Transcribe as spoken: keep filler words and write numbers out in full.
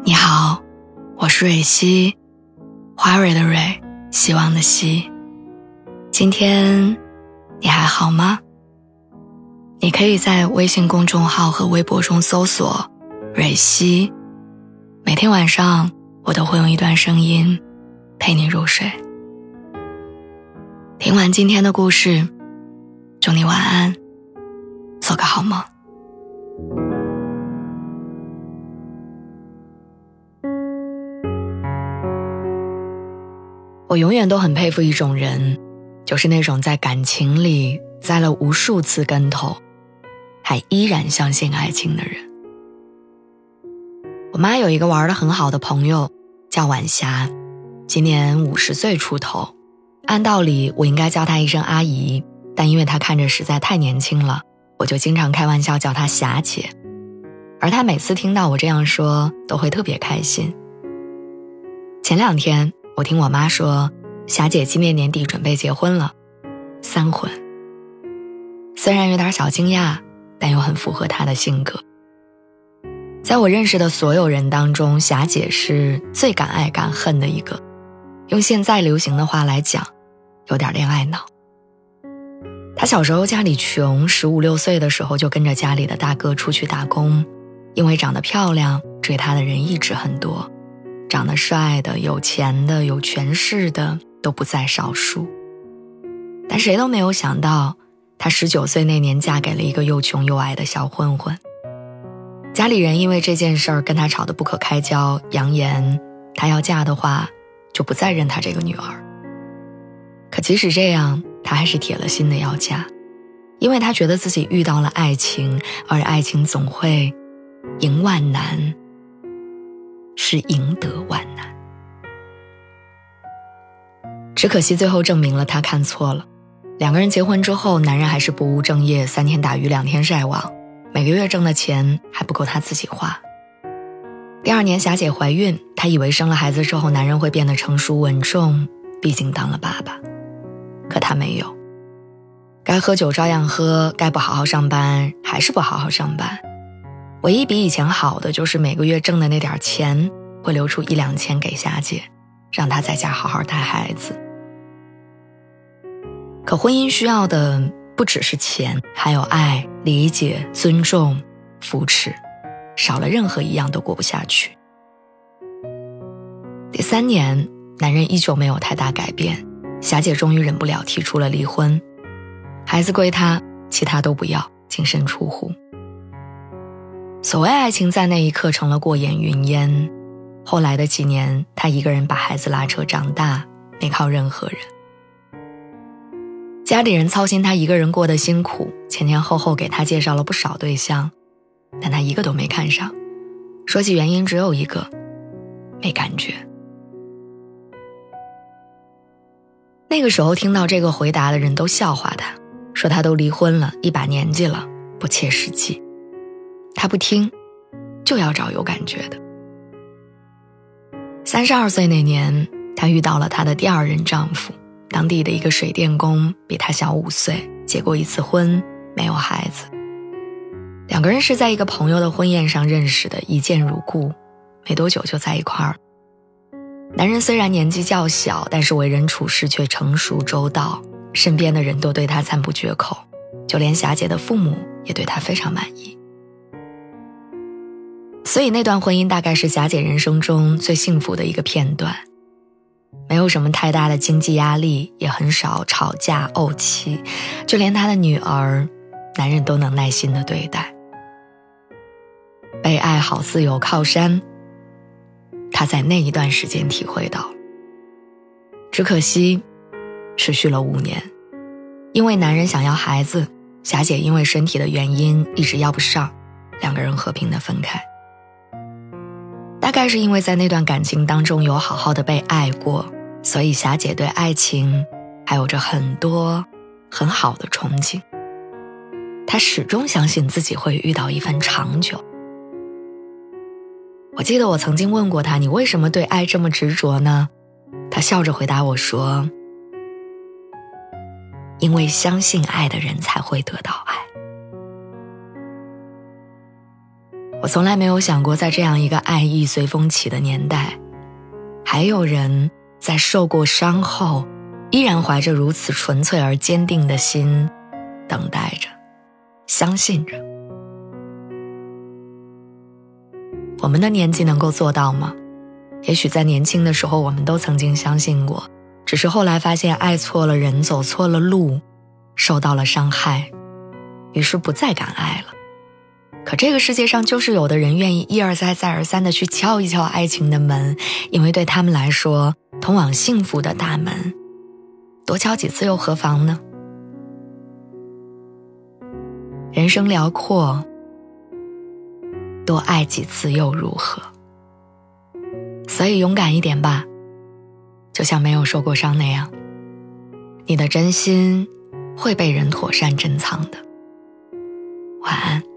你好，我是蕊希，花蕊的蕊，希望的希。今天你还好吗？你可以在微信公众号和微博中搜索蕊希，每天晚上我都会用一段声音陪你入睡。听完今天的故事，祝你晚安，做个好梦。我永远都很佩服一种人，就是那种在感情里栽了无数次跟头，还依然相信爱情的人。我妈有一个玩得很好的朋友，叫晚霞，今年五十岁出头。按道理我应该叫她一声阿姨，但因为她看着实在太年轻了，我就经常开玩笑叫她霞姐。而她每次听到我这样说，都会特别开心。前两天我听我妈说，霞姐今年年底准备结婚了，三婚。虽然有点小惊讶，但又很符合她的性格。在我认识的所有人当中，霞姐是最敢爱敢恨的一个，用现在流行的话来讲，有点恋爱脑。她小时候家里穷，十五六岁的时候就跟着家里的大哥出去打工，因为长得漂亮，追她的人一直很多，长得帅的、有钱的、有权势的都不在少数。但谁都没有想到，她十九岁那年嫁给了一个又穷又矮的小混混。家里人因为这件事儿跟她吵得不可开交，扬言她要嫁的话就不再认她这个女儿。可即使这样，她还是铁了心的要嫁，因为她觉得自己遇到了爱情，而爱情总会赢万难，是赢得万难。只可惜最后证明了她看错了。两个人结婚之后，男人还是不务正业，三天打鱼两天晒网，每个月挣的钱还不够她自己花。第二年霞姐怀孕，她以为生了孩子之后男人会变得成熟稳重，毕竟当了爸爸。可他没有，该喝酒照样喝，该不好好上班还是不好好上班。唯一比以前好的就是每个月挣的那点钱会留出一两千给霞姐，让她在家好好带孩子。可婚姻需要的不只是钱，还有爱、理解、尊重、扶持，少了任何一样都过不下去。第三年，男人依旧没有太大改变，霞姐终于忍不了提出了离婚，孩子归她，其他都不要，净身出户。所谓爱情在那一刻成了过眼云烟，后来的几年，她一个人把孩子拉扯长大，没靠任何人。家里人操心她一个人过得辛苦，前前后后给她介绍了不少对象，但她一个都没看上。说起原因只有一个，没感觉。那个时候听到这个回答的人都笑话她，说她都离婚了，一把年纪了，不切实际。她不听，就要找有感觉的。三十二岁那年，她遇到了她的第二任丈夫，当地的一个水电工，比她小五岁，结过一次婚，没有孩子。两个人是在一个朋友的婚宴上认识的，一见如故，没多久就在一块儿。男人虽然年纪较小，但是为人处事却成熟周到，身边的人都对他赞不绝口，就连霞姐的父母也对他非常满意。所以那段婚姻大概是霞姐人生中最幸福的一个片段，没有什么太大的经济压力，也很少吵架怄气，就连她的女儿，男人都能耐心地对待。被爱好似有靠山，她在那一段时间体会到。只可惜持续了五年，因为男人想要孩子，霞姐因为身体的原因一直要不上，两个人和平地分开。大概是因为在那段感情当中有好好的被爱过，所以霞姐对爱情还有着很多很好的憧憬。她始终相信自己会遇到一份长久。我记得我曾经问过她，你为什么对爱这么执着呢？她笑着回答我说，因为相信爱的人才会得到爱。 我从来没有想过，在这样一个爱意随风起的年代，还有人在受过伤后，依然怀着如此纯粹而坚定的心，等待着，相信着。我们的年纪能够做到吗？也许在年轻的时候，我们都曾经相信过，只是后来发现爱错了人，走错了路，受到了伤害，于是不再敢爱了。可这个世界上就是有的人愿意一而再再而三地去敲一敲爱情的门，因为对他们来说，通往幸福的大门，多敲几次又何妨呢？人生辽阔，多爱几次又如何？所以勇敢一点吧，就像没有受过伤那样，你的真心会被人妥善珍藏的。晚安。